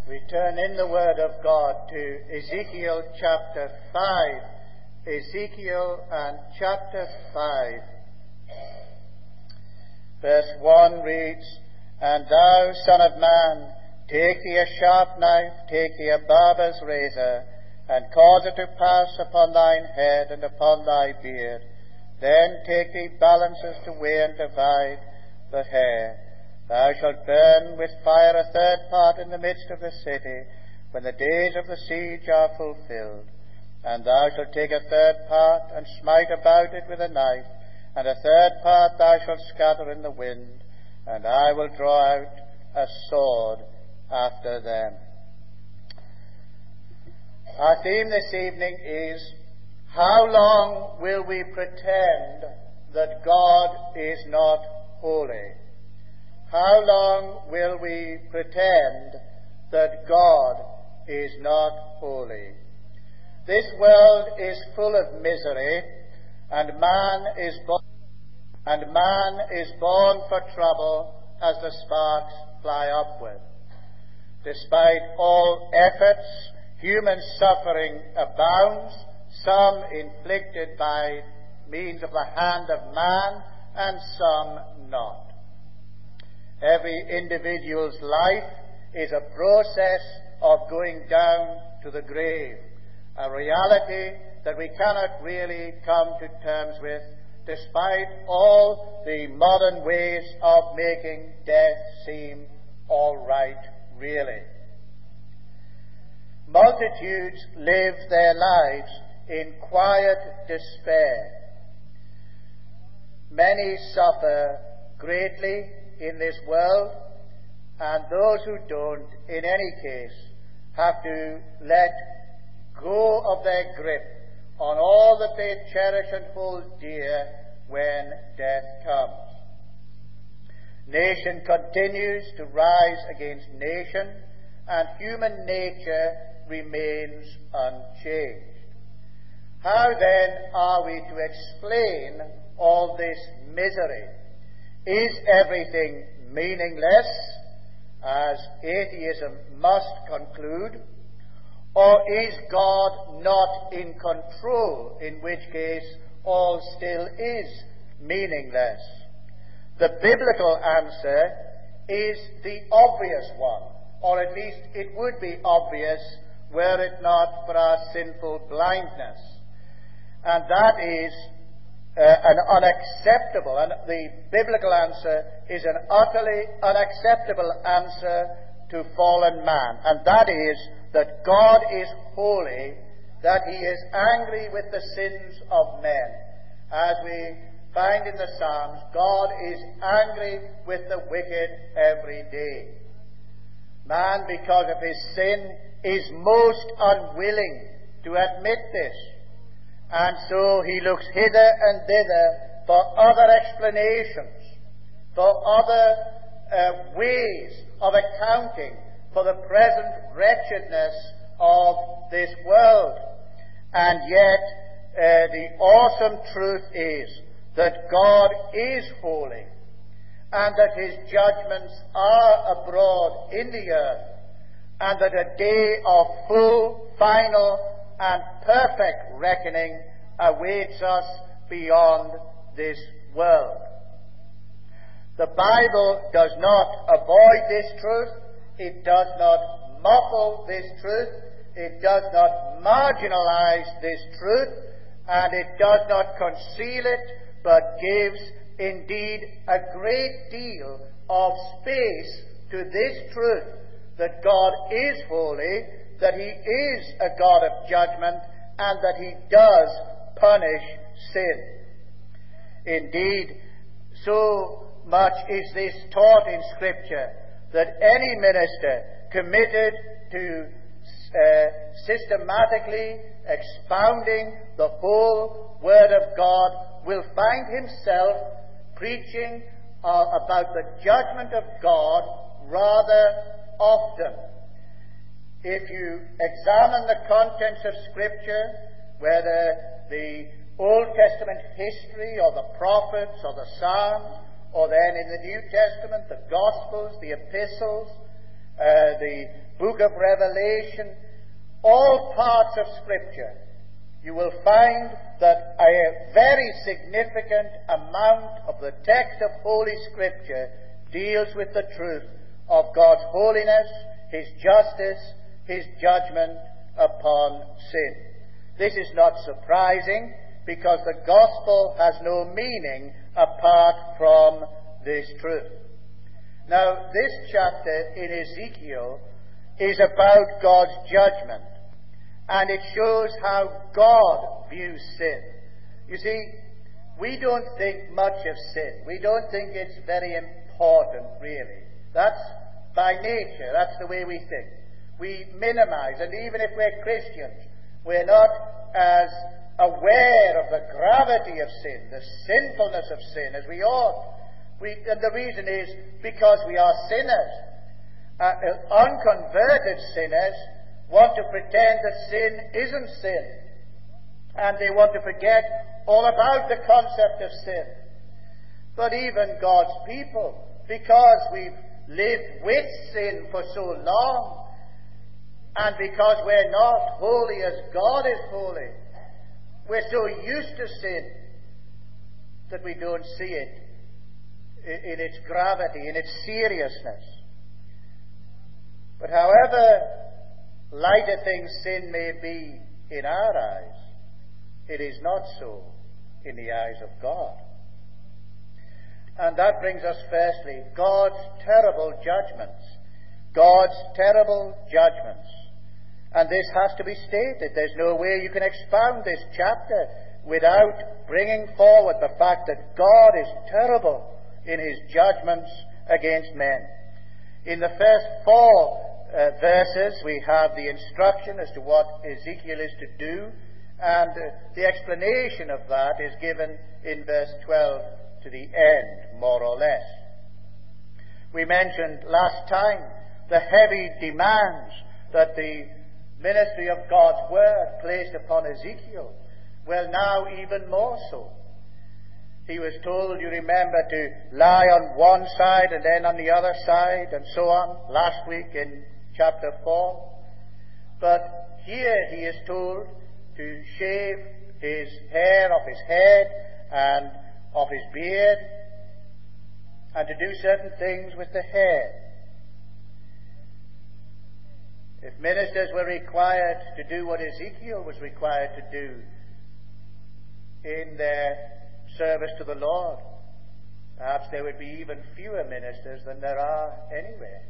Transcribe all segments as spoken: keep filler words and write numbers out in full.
We turn in the Word of God to Ezekiel chapter five. Ezekiel and chapter five. Verse one reads, And thou, son of man, take thee a sharp knife, take thee a barber's razor, and cause it to pass upon thine head and upon thy beard. Then take thee balances to weigh and divide the hair. Thou shalt burn with fire a third part in the midst of the city, when the days of the siege are fulfilled. And thou shalt take a third part, and smite about it with a knife, and a third part thou shalt scatter in the wind, and I will draw out a sword after them. Our theme this evening is, how long will we pretend that God is not holy? How long will we pretend that God is not holy? This world is full of misery, and man is born, and man is born for trouble as the sparks fly upward. Despite all efforts, human suffering abounds, some inflicted by means of the hand of man, and some not. Every individual's life is a process of going down to the grave, a reality that we cannot really come to terms with, despite all the modern ways of making death seem all right, really. Multitudes live their lives in quiet despair. Many suffer greatly in this world, and those who don't, in any case, have to let go of their grip on all that they cherish and hold dear when death comes. Nation continues to rise against nation, and human nature remains unchanged. How then are we to explain all this misery? Is everything meaningless, as atheism must conclude? Or is God not in control, in which case all still is meaningless? The biblical answer is the obvious one, or at least it would be obvious were it not for our sinful blindness. And that is uh, an unacceptable, and the biblical answer is an utterly unacceptable answer to fallen man. And that is that God is holy, that he is angry with the sins of men. As we find in the Psalms, God is angry with the wicked every day. Man, because of his sin, is most unwilling to admit this. And so he looks hither and thither for other explanations, for other uh, ways of accounting for the present wretchedness of this world. And yet, uh, the awesome truth is that God is holy, and that his judgments are abroad in the earth, and that a day of full, final, and perfect reckoning awaits us beyond this world. The Bible does not avoid this truth. It does not muffle this truth. It does not marginalize this truth. And it does not conceal it, but gives indeed a great deal of space to this truth, that God is holy, that he is a God of judgment, and that he does punish sin. Indeed, so much is this taught in Scripture that any minister committed to uh, systematically expounding the whole Word of God will find himself preaching uh, about the judgment of God rather often. If you examine the contents of Scripture, whether the Old Testament history or the prophets or the Psalms, or then in the New Testament, the Gospels, the epistles, uh, the book of Revelation, all parts of Scripture, you will find that a very significant amount of the text of Holy Scripture deals with the truth of God's holiness, His justice, His judgment upon sin. This is not surprising, because the gospel has no meaning apart from this truth. Now, this chapter in Ezekiel is about God's judgment, and it shows how God views sin. You see, we don't think much of sin. We don't think it's very important, really. That's by nature. That's the way we think. We minimize, and even if we're Christians, we're not as aware of the gravity of sin, the sinfulness of sin, as we ought. We, and the reason is because we are sinners. Uh, unconverted sinners want to pretend that sin isn't sin. And they want to forget all about the concept of sin. But even God's people, because we've lived with sin for so long, and because we're not holy as God is holy, we're so used to sin that we don't see it in its gravity, in its seriousness. But however light a thing sin may be in our eyes, it is not so in the eyes of God. And that brings us firstly, God's terrible judgments. God's terrible judgments. And this has to be stated. There's no way you can expound this chapter without bringing forward the fact that God is terrible in His judgments against men. In the first four uh, verses, we have the instruction as to what Ezekiel is to do, and uh, the explanation of that is given in verse twelve to the end, more or less. We mentioned last time the heavy demands that the ministry of God's Word placed upon Ezekiel. Well, now even more so. He was told, you remember, to lie on one side and then on the other side and so on, last week in chapter four. But here he is told to shave his hair off his head and off his beard, and to do certain things with the hair. If ministers were required to do what Ezekiel was required to do in their service to the Lord, perhaps there would be even fewer ministers than there are anywhere.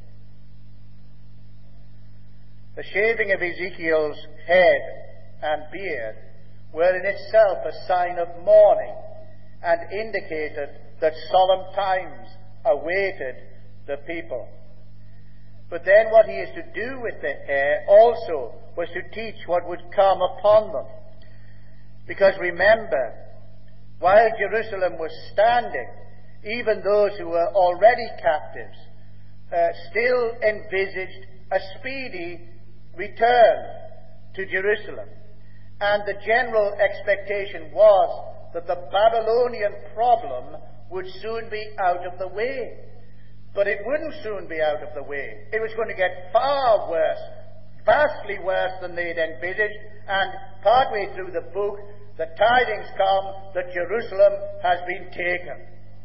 The shaving of Ezekiel's head and beard were in itself a sign of mourning, and indicated that solemn times awaited the people. But then what he is to do with the hair also was to teach what would come upon them. Because remember, while Jerusalem was standing, even those who were already captives uh, still envisaged a speedy return to Jerusalem. And the general expectation was that the Babylonian problem would soon be out of the way. But it wouldn't soon be out of the way. It was going to get far worse, vastly worse than they'd envisaged. And partway through the book, the tidings come that Jerusalem has been taken.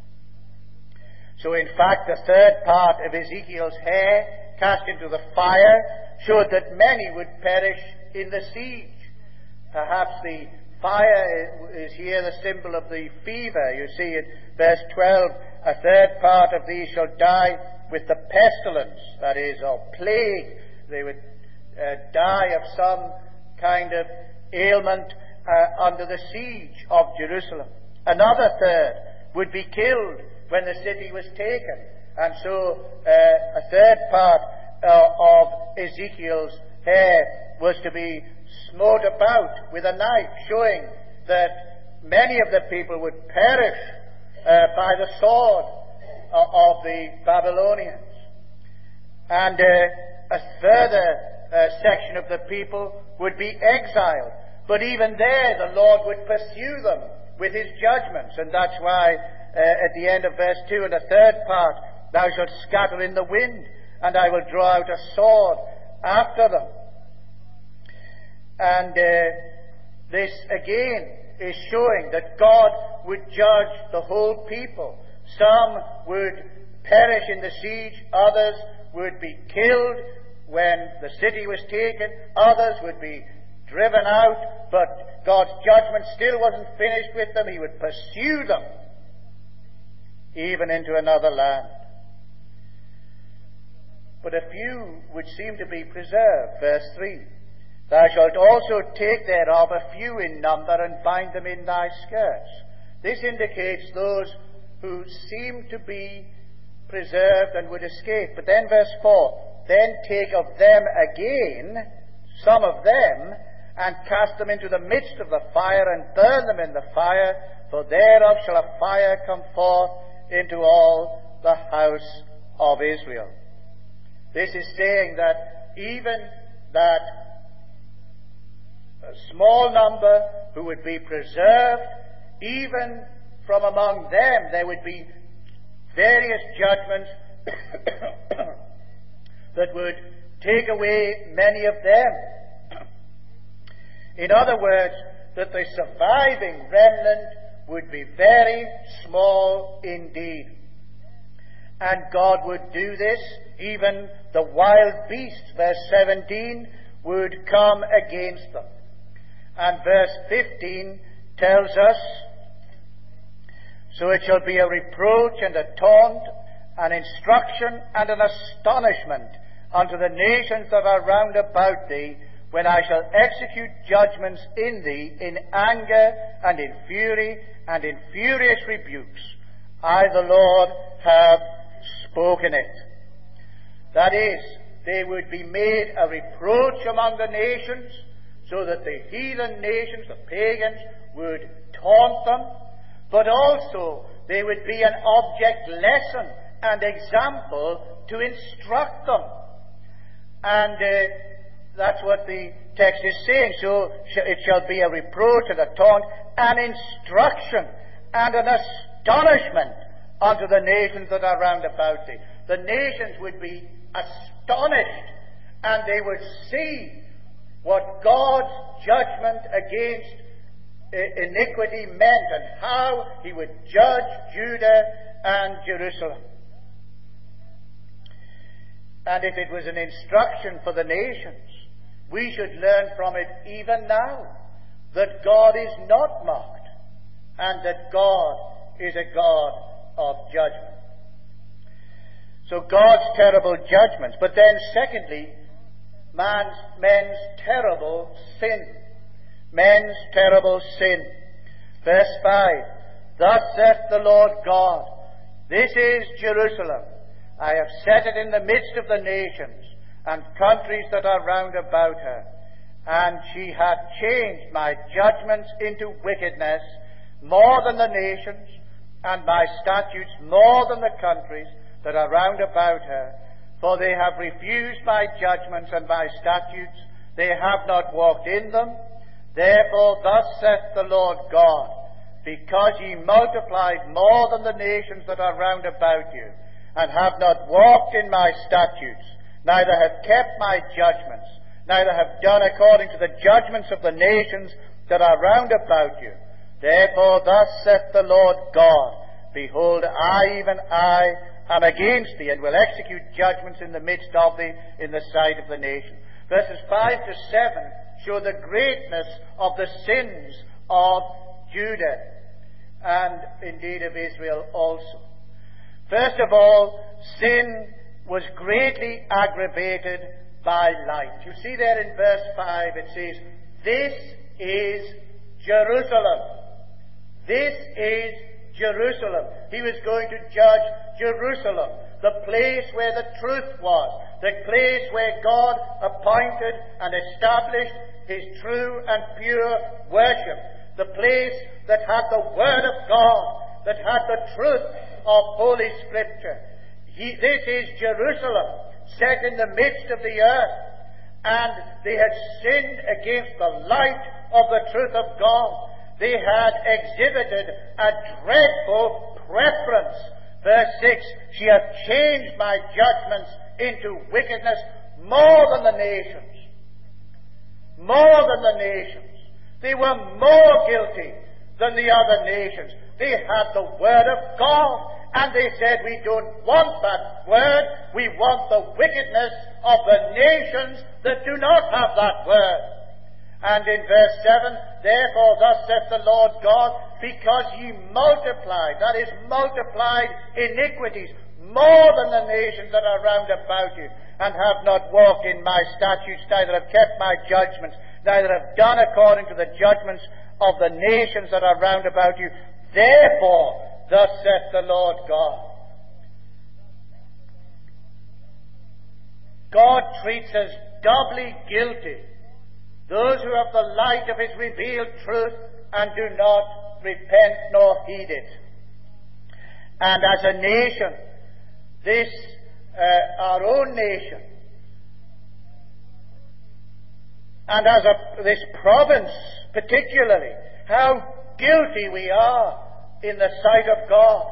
So in fact, the third part of Ezekiel's hair cast into the fire showed that many would perish in the siege. Perhaps the fire is here the symbol of the fever. You see in verse twelve, a third part of these shall die with the pestilence, that is, or plague. They would uh, die of some kind of ailment uh, under the siege of Jerusalem. Another third would be killed when the city was taken. And so uh, a third part uh, of Ezekiel's hair was to be smote about with a knife, showing that many of the people would perish uh, by the sword of, of the Babylonians. And uh, a further uh, section of the people would be exiled. But even there, the Lord would pursue them with His judgments. And that's why uh, at the end of verse two, in the third part, thou shalt scatter in the wind, and I will draw out a sword after them. And uh, this again is showing that God would judge the whole people. Some would perish in the siege, others would be killed when the city was taken, others would be driven out, but God's judgment still wasn't finished with them. He would pursue them even into another land. But a few would seem to be preserved. Verse three. Thou shalt also take thereof a few in number and bind them in thy skirts. This indicates those who seem to be preserved and would escape. But then verse four, then take of them again, some of them, and cast them into the midst of the fire, and burn them in the fire, for thereof shall a fire come forth into all the house of Israel. This is saying that even that a small number who would be preserved, even from among them there would be various judgments that would take away many of them. In other words, that the surviving remnant would be very small indeed. And God would do this. Even the wild beasts, verse seventeen, would come against them. And verse fifteen tells us, so it shall be a reproach and a taunt, an instruction and an astonishment unto the nations that are round about thee, when I shall execute judgments in thee in anger and in fury and in furious rebukes. I, the Lord, have spoken it. That is, they would be made a reproach among the nations, so that the heathen nations, the pagans, would taunt them, but also they would be an object lesson and example to instruct them. And uh, that's what the text is saying. So it shall be a reproach and a taunt, an instruction and an astonishment unto the nations that are round about thee. The nations would be astonished, and they would see what God's judgment against iniquity meant, and how he would judge Judah and Jerusalem. And if it was an instruction for the nations, we should learn from it even now that God is not mocked, and that God is a God of judgment. So God's terrible judgments. But then secondly, man's, men's terrible sin. Men's terrible sin. Verse five, thus saith the Lord God, this is Jerusalem. I have set it in the midst of the nations, and countries that are round about her. And she hath changed my judgments into wickedness more than the nations, and my statutes more than the countries that are round about her. For they have refused my judgments and my statutes, they have not walked in them. Therefore thus saith the Lord God, because ye multiplied more than the nations that are round about you, and have not walked in my statutes, neither have kept my judgments, neither have done according to the judgments of the nations that are round about you. Therefore thus saith the Lord God, behold, I, even I, am against thee, and will execute judgments in the midst of thee, in the sight of the nations. Verses five to seven show the greatness of the sins of Judah, and indeed of Israel also. First of all, sin was greatly aggravated by light. You see there in verse five, it says, this is Jerusalem. This is Jerusalem. He was going to judge Jerusalem, the place where the truth was, the place where God appointed and established his true and pure worship, the place that had the Word of God, that had the truth of Holy Scripture. He, this is Jerusalem, set in the midst of the earth, and they had sinned against the light of the truth of God. They had exhibited a dreadful preference Verse six, she hath changed my judgments into wickedness more than the nations. More than the nations. They were more guilty than the other nations. They had the Word of God, and they said, we don't want that Word. We want the wickedness of the nations that do not have that Word. And in verse seven, therefore thus saith the Lord God, because ye multiplied, that is, multiplied iniquities, more than the nations that are round about you, and have not walked in my statutes, neither have kept my judgments, neither have done according to the judgments of the nations that are round about you. Therefore, thus saith the Lord God. God treats us doubly guilty those who have the light of His revealed truth and do not repent nor heed it. And as a nation, this, uh, our own nation, and as a, this province particularly, how guilty we are in the sight of God.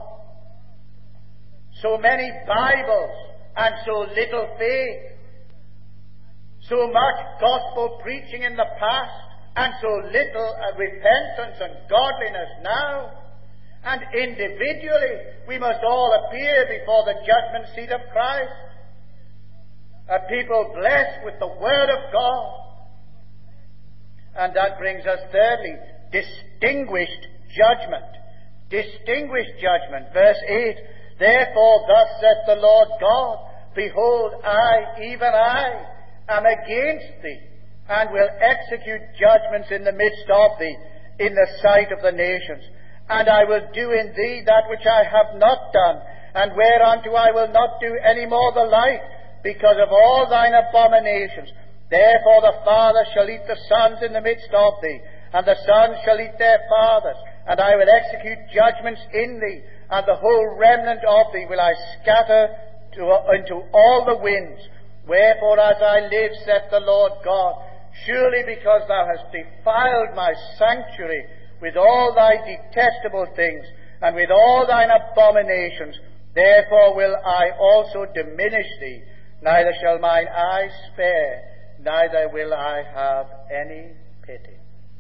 So many Bibles and so little faith. So much gospel preaching in the past and so little uh, repentance and godliness now. And individually, we must all appear before the judgment seat of Christ. A people blessed with the Word of God. And that brings us thirdly, distinguished judgment. Distinguished judgment. Verse eight, therefore thus saith the Lord God, behold, I, even I, am against thee, and will execute judgments in the midst of thee, in the sight of the nations. And I will do in thee that which I have not done, and whereunto I will not do any more the like, because of all thine abominations. Therefore the fathers shall eat the sons in the midst of thee, and the sons shall eat their fathers, and I will execute judgments in thee, and the whole remnant of thee will I scatter to, into all the winds. Wherefore, as I live, saith the Lord God, surely because thou hast defiled my sanctuary with all thy detestable things, and with all thine abominations, therefore will I also diminish thee, neither shall mine eye spare, neither will I have any pity.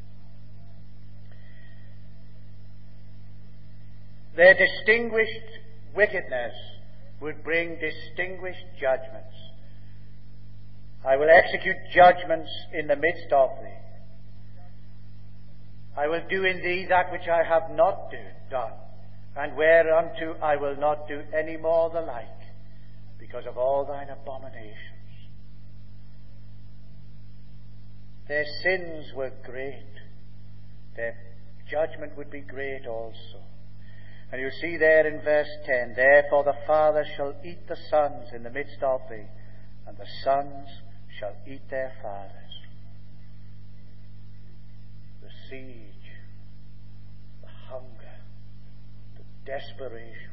Their distinguished wickedness would bring distinguished judgments. I will execute judgments in the midst of thee. I will do in thee that which I have not do, done, and whereunto I will not do any more the like, because of all thine abominations. Their sins were great. Their judgment would be great also. And you see there in verse ten, therefore the fathers shall eat the sons in the midst of thee, and the sons shall eat their fathers. The siege, the hunger, the desperation.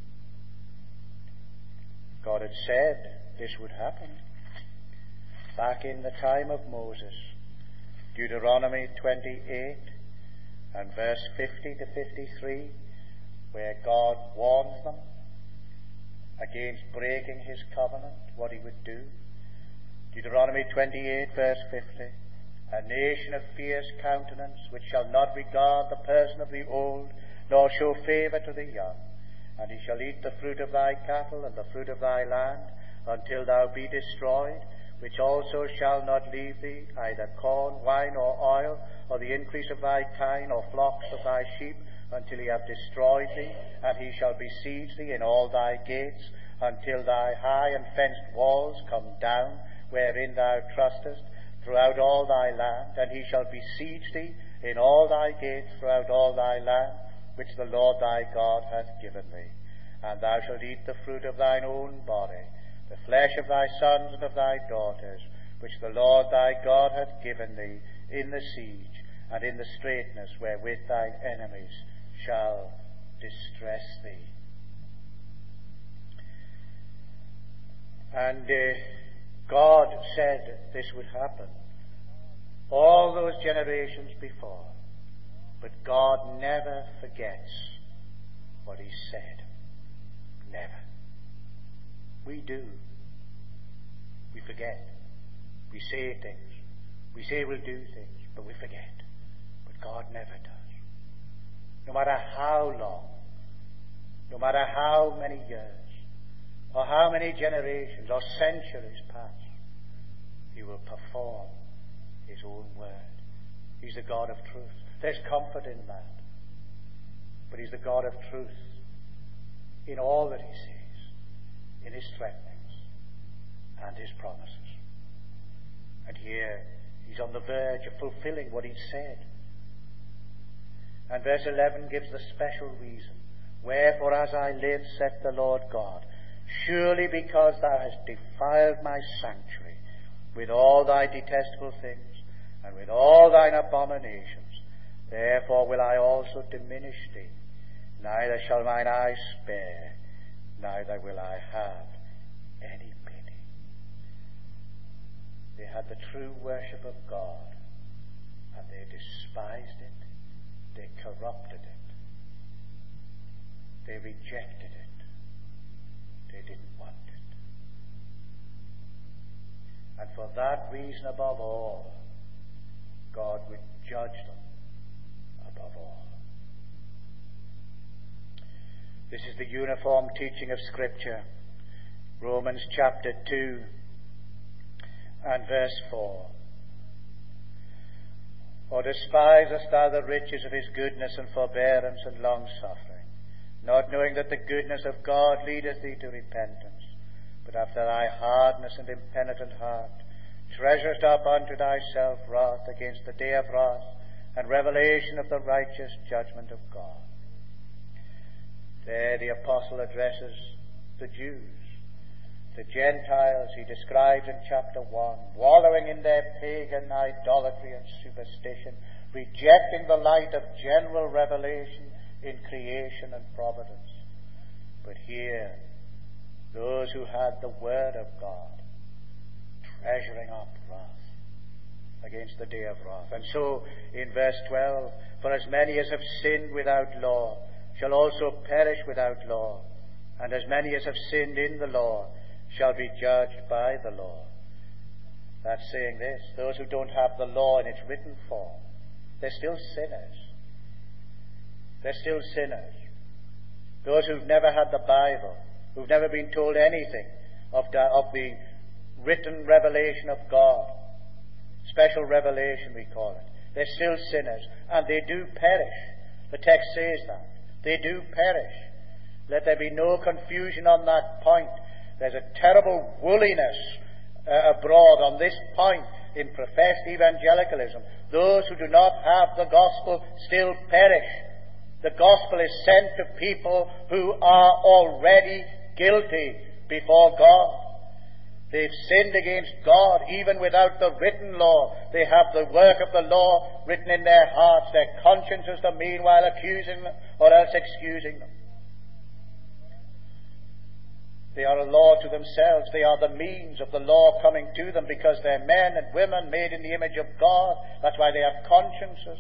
God had said this would happen back in the time of Moses. Deuteronomy twenty-eight and verse fifty to fifty-three, where God warns them against breaking His covenant, what He would do. Deuteronomy twenty-eight, verse fifty, a nation of fierce countenance, which shall not regard the person of the old, nor show favour to the young. And he shall eat the fruit of thy cattle and the fruit of thy land, until thou be destroyed, which also shall not leave thee, either corn, wine, or oil, or the increase of thy kine, or flocks of thy sheep, until he have destroyed thee, and he shall besiege thee in all thy gates, until thy high and fenced walls come down, wherein thou trustest, throughout all thy land, and he shall besiege thee in all thy gates throughout all thy land, which the Lord thy God hath given thee. And thou shalt eat the fruit of thine own body, the flesh of thy sons and of thy daughters, which the Lord thy God hath given thee in the siege, and in the straitness wherewith thine enemies shall distress thee. And uh, God said this would happen all those generations before. But God never forgets what He said. never. We do. We forget. We say things. We say we'll do things, but we forget. But God never does. No matter how long, no matter how many years, or how many generations or centuries pass, He will perform His own word. He's the God of truth. There's comfort in that. But He's the God of truth in all that He says, in His threatenings and His promises. And here He's on the verge of fulfilling what He said. And verse eleven gives the special reason. Wherefore, as I live, saith the Lord God, surely because thou hast defiled my sanctuary with all thy detestable things, and with all thine abominations, therefore will I also diminish thee. Neither shall mine eyes spare, neither will I have any pity. They had the true worship of God, and they despised it, they corrupted it, they rejected it, they didn't want it. And for that reason above all, God would judge them above all. This is the uniform teaching of Scripture. Romans chapter two and verse four. Or despisest thou the riches of His goodness and forbearance and long-suffering, not knowing that the goodness of God leadeth thee to repentance, but after thy hardness and impenitent heart treasurest up unto thyself wrath against the day of wrath and revelation of the righteous judgment of God. There the apostle addresses the Jews. The Gentiles he describes in chapter one, wallowing in their pagan idolatry and superstition, rejecting the light of general revelation in creation and providence. But here, those who had the Word of God, treasuring up wrath against the day of wrath. And so, in verse twelve, for as many as have sinned without law shall also perish without law, and as many as have sinned in the law shall be judged by the law. That's saying this: those who don't have the law in its written form, they're still sinners. They're still sinners. Those who've never had the Bible, who've never been told anything of the, of the written revelation of God, special revelation we call it, they're still sinners, and they do perish. The text says that. They do perish. Let there be no confusion on that point. There's a terrible woolliness uh, abroad on this point in professed evangelicalism. Those who do not have the gospel still perish. The gospel is sent to people who are already guilty before God. They've sinned against God even without the written law. They have the work of the law written in their hearts, their consciences the meanwhile accusing them or else excusing them. They are a law to themselves. They are the means of the law coming to them because they're men and women made in the image of God. That's why they have consciences.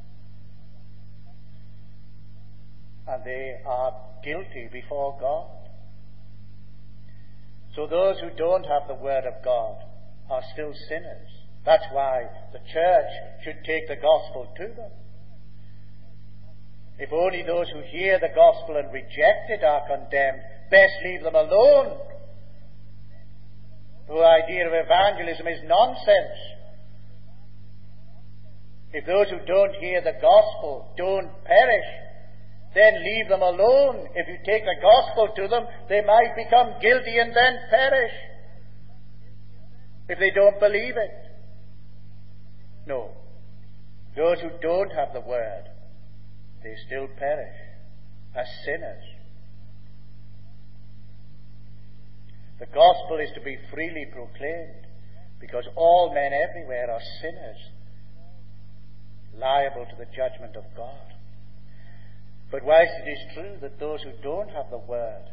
And they are guilty before God. So those who don't have the Word of God are still sinners. That's why the church should take the gospel to them. If only those who hear the gospel and reject it are condemned, best leave them alone. The idea of evangelism is nonsense. If those who don't hear the gospel don't perish, then leave them alone. If you take the gospel to them, they might become guilty and then perish if they don't believe it. No. Those who don't have the Word, they still perish as sinners. The gospel is to be freely proclaimed because all men everywhere are sinners, liable to the judgment of God. But whilst it is true that those who don't have the Word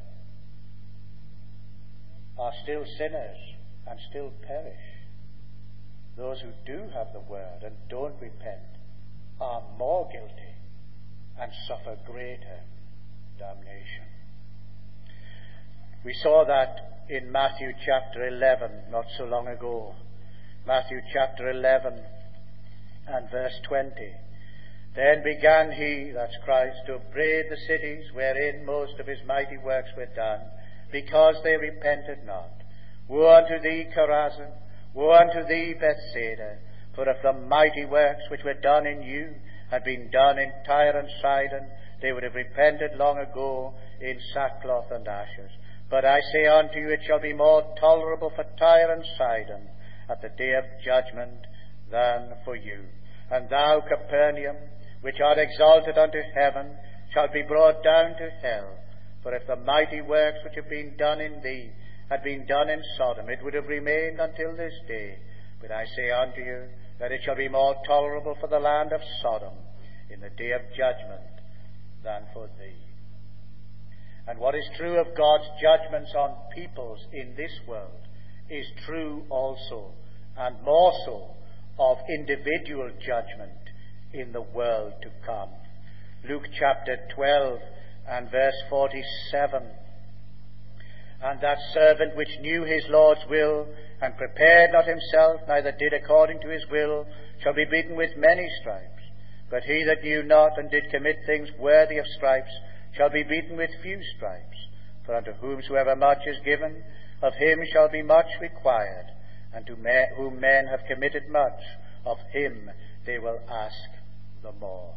are still sinners and still perish, those who do have the Word and don't repent are more guilty and suffer greater damnation. We saw that in Matthew chapter eleven not so long ago. Matthew chapter eleven and verse twenty. Then began he, that's Christ, to upbraid the cities wherein most of his mighty works were done, because they repented not. Woe unto thee, Chorazin! Woe unto thee, Bethsaida! For if the mighty works which were done in you had been done in Tyre and Sidon, they would have repented long ago in sackcloth and ashes. But I say unto you, it shall be more tolerable for Tyre and Sidon at the day of judgment than for you. And thou, Capernaum, which art exalted unto heaven, shalt be brought down to hell. For if the mighty works which have been done in thee had been done in Sodom, it would have remained until this day. But I say unto you, that it shall be more tolerable for the land of Sodom in the day of judgment than for thee. And what is true of God's judgments on peoples in this world is true also, and more so, of individual judgment in the world to come. Luke chapter twelve and verse forty-seven. And that servant which knew his Lord's will, and prepared not himself, neither did according to his will, shall be beaten with many stripes. But he that knew not, and did commit things worthy of stripes, shall be beaten with few stripes. For unto whomsoever much is given, of him shall be much required. And to men, whom men have committed much, of him they will ask the more.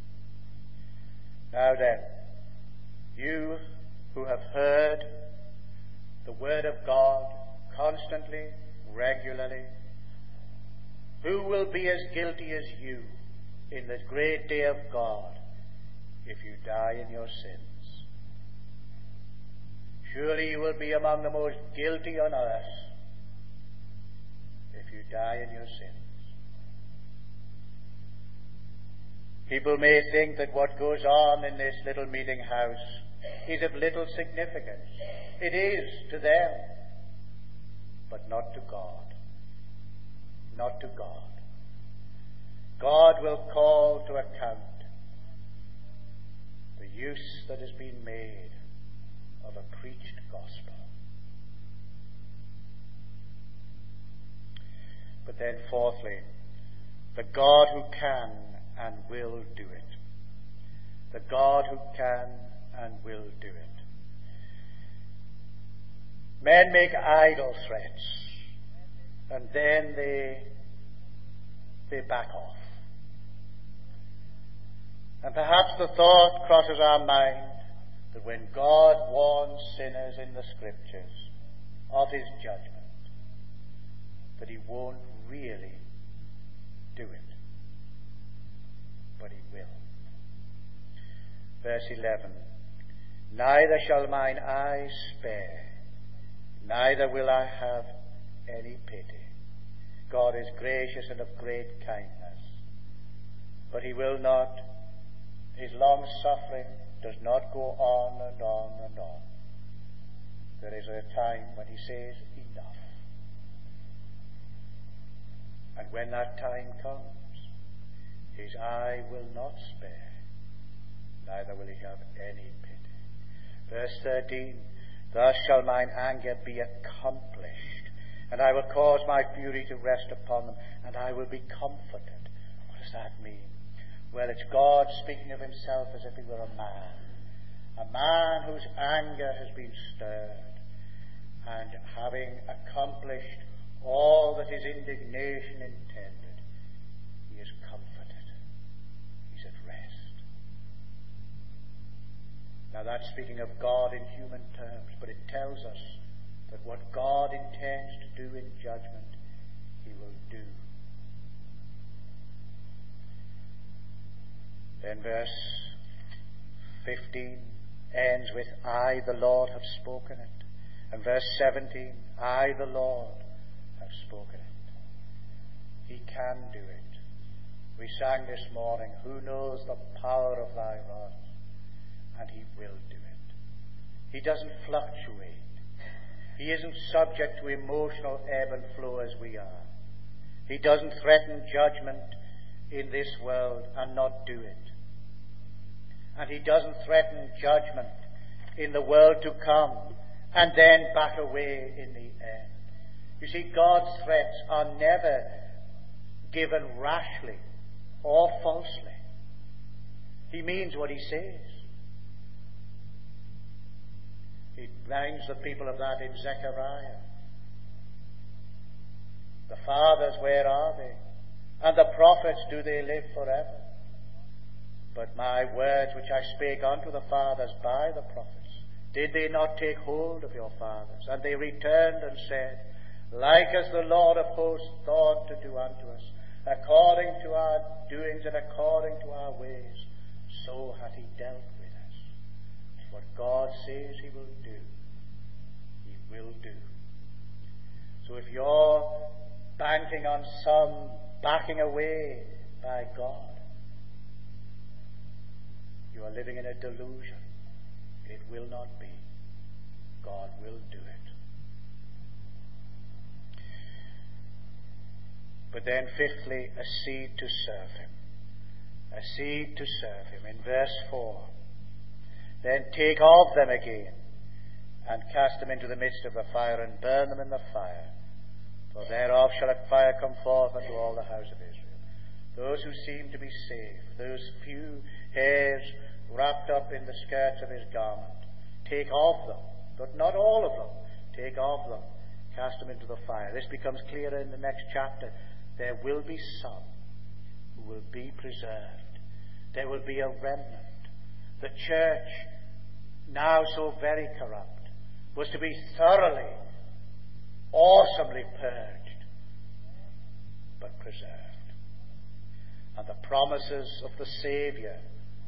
Now then, you who have heard the word of God constantly, regularly, who will be as guilty as you in the great day of God if you die in your sins? Surely you will be among the most guilty on earth if you die in your sins. People may think that what goes on in this little meeting house is of little significance. It is to them, but not to God. Not to God. God will call to account the use that has been made of a preached gospel. But then fourthly, the God who can and will do it. The God who can and will do it. Men make idle threats, and then they they back off. And perhaps the thought crosses our mind that when God warns sinners in the Scriptures of his judgment, that he won't really do it. But he will. Verse eleven. Neither shall mine eyes spare, neither will I have any pity. God is gracious and of great kindness, but he will not, his long suffering does not go on and on and on. There is a time when he says, enough. And when that time comes, his eye will not spare, neither will he have any pity. Verse thirteen, thus shall mine anger be accomplished, and I will cause my fury to rest upon them, and I will be comforted. What does that mean? Well, it's God speaking of himself as if he were a man. A man whose anger has been stirred, and having accomplished all that his indignation intended, he is comforted. He's at rest. Now that's speaking of God in human terms, but it tells us that what God intends to do in judgment, he will do. Then verse fifteen ends with, I, the Lord, have spoken it. And verse seventeen, I, the Lord, have spoken it. He can do it. We sang this morning, who knows the power of thy wrath? And he will do it. He doesn't fluctuate. He isn't subject to emotional ebb and flow as we are. He doesn't threaten judgment in this world and not do it. And he doesn't threaten judgment in the world to come and then back away in the end. You see, God's threats are never given rashly or falsely. He means what he says. He reminds the people of that in Zechariah. The fathers, where are they? And the prophets, do they live forever? But my words which I spake unto the fathers by the prophets, did they not take hold of your fathers? And they returned and said, like as the Lord of hosts thought to do unto us, according to our doings and according to our ways, so hath he dealt with us. What God says he will do, he will do. So if you're banking on some backing away by God, you are living in a delusion. It will not be. God will do it. But then fifthly, a seed to serve him. A seed to serve him. In verse four, then take of them again, and cast them into the midst of the fire, and burn them in the fire. For thereof shall a fire come forth unto all the house of Israel. Those who seem to be safe, those few hairs wrapped up in the skirts of his garment, take of them, but not all of them, take of them, cast them into the fire. This becomes clearer in the next chapter. There will be some who will be preserved. There will be a remnant. The church, now so very corrupt, was to be thoroughly, awesomely purged, but preserved. And the promises of the Saviour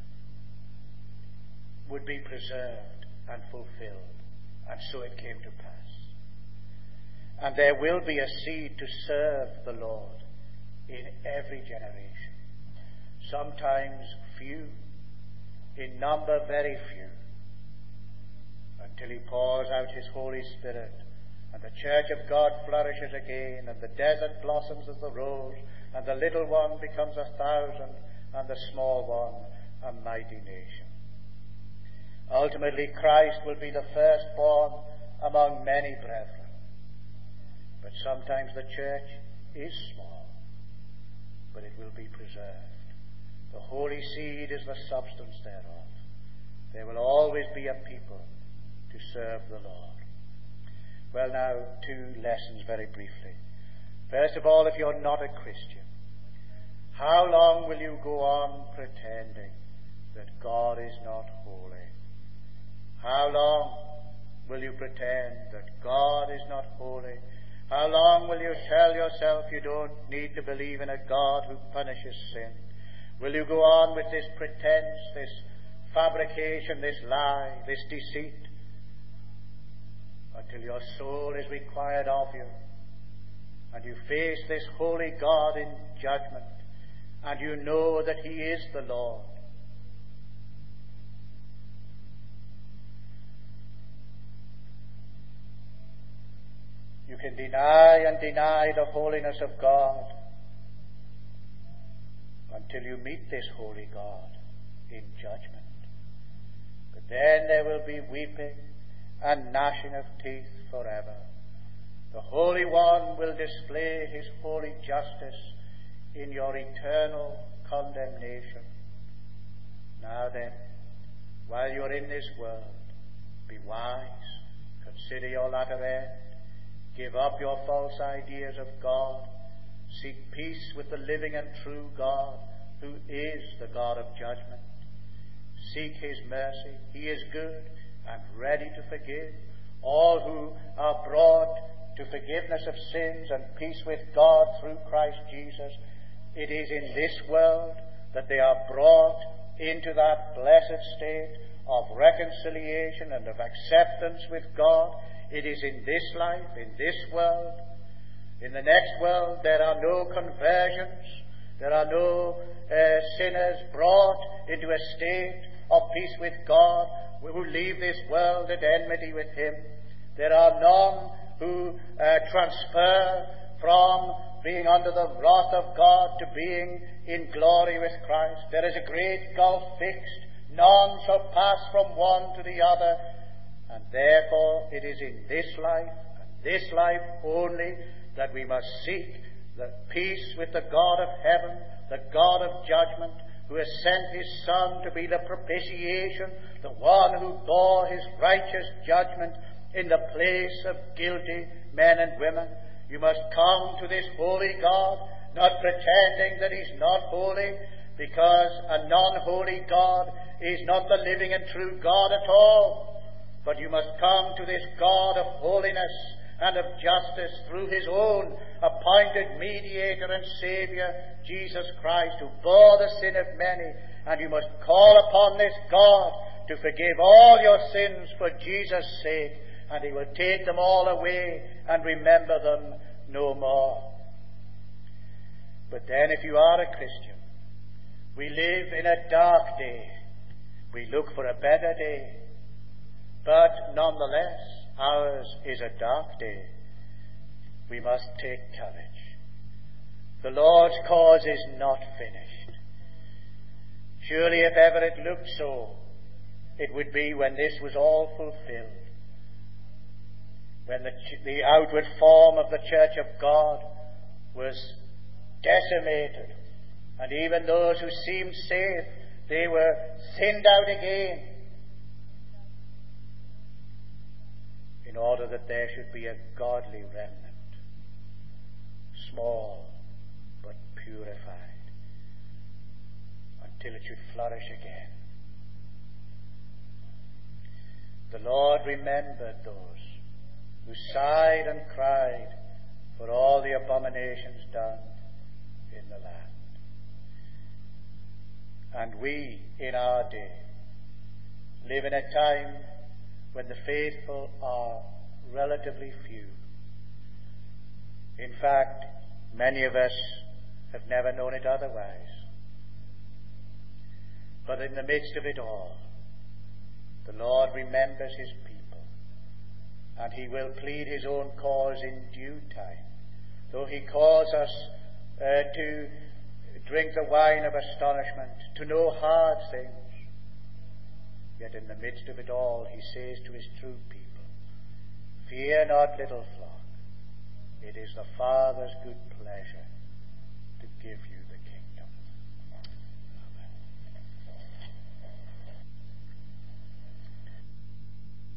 would be preserved and fulfilled. And so it came to pass. And there will be a seed to serve the Lord in every generation. Sometimes few, in number very few, until he pours out his Holy Spirit, and the church of God flourishes again, and the desert blossoms as the rose, and the little one becomes a thousand, and the small one a mighty nation. Ultimately, Christ will be the firstborn among many brethren. But sometimes the church is small, but it will be preserved. The holy seed is the substance thereof. There will always be a people to serve the Lord. Well, now, two lessons very briefly. First of all, if you're not a Christian, how long will you go on pretending that God is not holy? How long will you pretend that God is not holy? How long will you tell yourself you don't need to believe in a God who punishes sin? Will you go on with this pretense, this fabrication, this lie, this deceit, until your soul is required of you, and you face this holy God in judgment, and you know that he is the Lord? You can deny and deny the holiness of God until you meet this holy God in judgment. But then there will be weeping and gnashing of teeth forever. The Holy One will display his holy justice in your eternal condemnation. Now then, while you're in this world, be wise, consider your latter end. Give up your false ideas of God. Seek peace with the living and true God, who is the God of judgment. Seek his mercy. He is good and ready to forgive all who are brought to forgiveness of sins and peace with God through Christ Jesus. It is in this world that they are brought into that blessed state of reconciliation and of acceptance with God. It is in this life, in this world. In the next world, there are no conversions. There are no uh, sinners brought into a state of peace with God who leave this world at enmity with him. There are none who uh, transfer from being under the wrath of God to being in glory with Christ. There is a great gulf fixed. None shall pass from one to the other. And therefore it is in this life, and this life only, that we must seek the peace with the God of heaven, the God of judgment, who has sent his Son to be the propitiation, the one who bore his righteous judgment in the place of guilty men and women. You must come to this holy God, not pretending that he's not holy, because a non-holy God is not the living and true God at all. But you must come to this God of holiness and of justice through his own appointed mediator and Saviour, Jesus Christ, who bore the sin of many. And you must call upon this God to forgive all your sins for Jesus' sake, and he will take them all away and remember them no more. But then, if you are a Christian, we live in a dark day. We look for a better day. But nonetheless, ours is a dark day. We must take courage. The Lord's cause is not finished. Surely if ever it looked so, it would be when this was all fulfilled. When the, the outward form of the church of God was decimated, and even those who seemed safe, they were thinned out again, in order that there should be a godly remnant, small but purified, until it should flourish again. The Lord remembered those who sighed and cried for all the abominations done in the land. And we, in our day, live in a time when the faithful are relatively few. In fact, many of us have never known it otherwise. But in the midst of it all, the Lord remembers his people, and he will plead his own cause in due time. Though he calls us uh, to drink the wine of astonishment, to know hard things, yet in the midst of it all, he says to his true people, "Fear not, little flock. It is the Father's good pleasure to give you the